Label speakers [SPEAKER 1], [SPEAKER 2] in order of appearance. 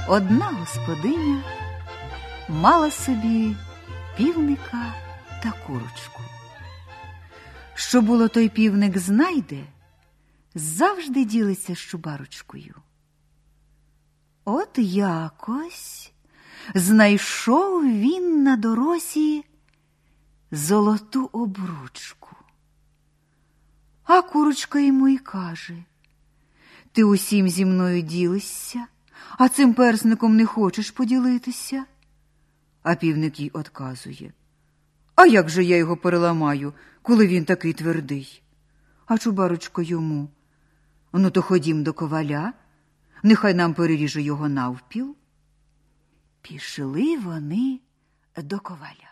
[SPEAKER 1] Одна господиня мала собі півника та курочку. Що було той півник знайде, завжди ділиться з чубарочкою. От якось знайшов він на дорозі золоту обручку. А курочка йому й каже: ти усім зі мною ділишся, а цим персником не хочеш поділитися? А півник їй одказує: а як же я його переламаю, коли він такий твердий? А чубарочка йому: ну то ходім до коваля, нехай нам переріже його навпіл. Пішли вони до коваля.